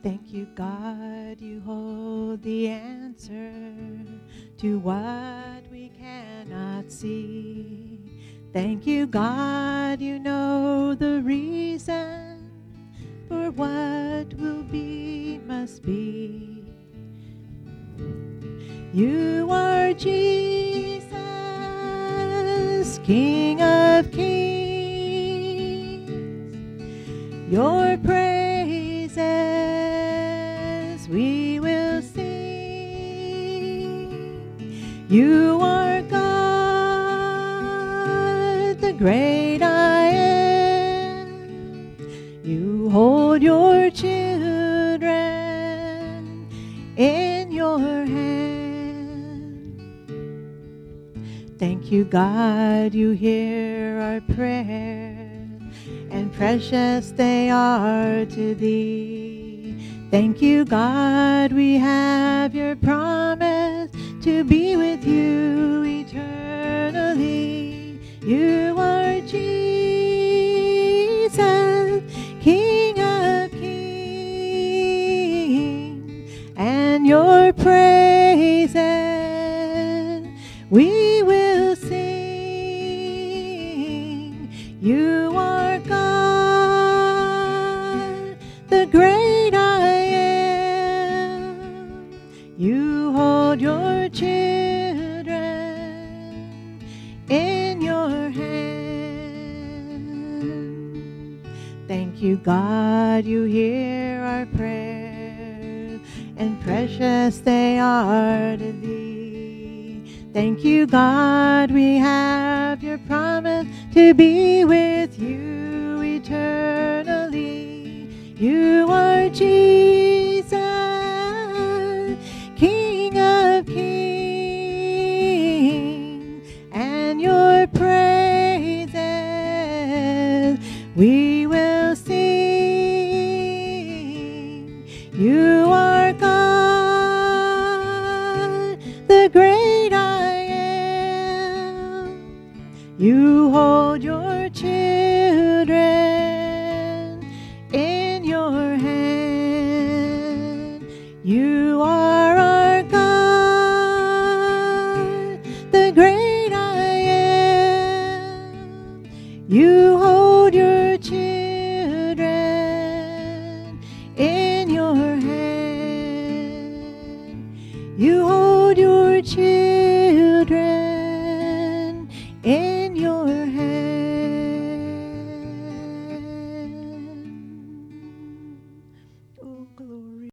Thank you, God, you hold the answer to what we cannot see. Thank you, God, you know the reason for what will be must be. You are Jesus, King of kings. Your praises we will sing. You are God, the great I am. You hold your children in your hand. Thank you, God, you hear our prayer, and precious they are to thee. Thank you, God, we have your promise to be with you eternally. You are Jesus, King of kings, and your praises we will sing. You are God, the great I am. You hold your children in your hand. Thank you, God, you hear our prayers, and precious they are to thee. Thank you, God, we have your promise to be with you eternally. You are Jesus, King of kings, and your praises we will sing. You are God, the great I am. You hold your children in your hand. You are our God, the great I am. You hold your children in your hand. You hold your children in your